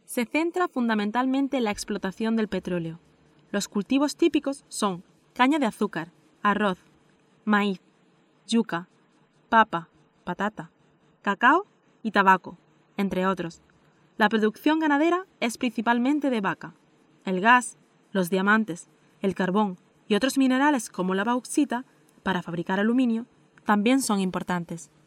se centra fundamentalmente en la explotación del petróleo. Los cultivos típicos son caña de azúcar, arroz, maíz, yuca, papa, patata, cacao y tabaco, entre otros. La producción ganadera es principalmente de vaca. El gas, los diamantes, el carbón y otros minerales como la bauxita, para fabricar aluminio, también son importantes.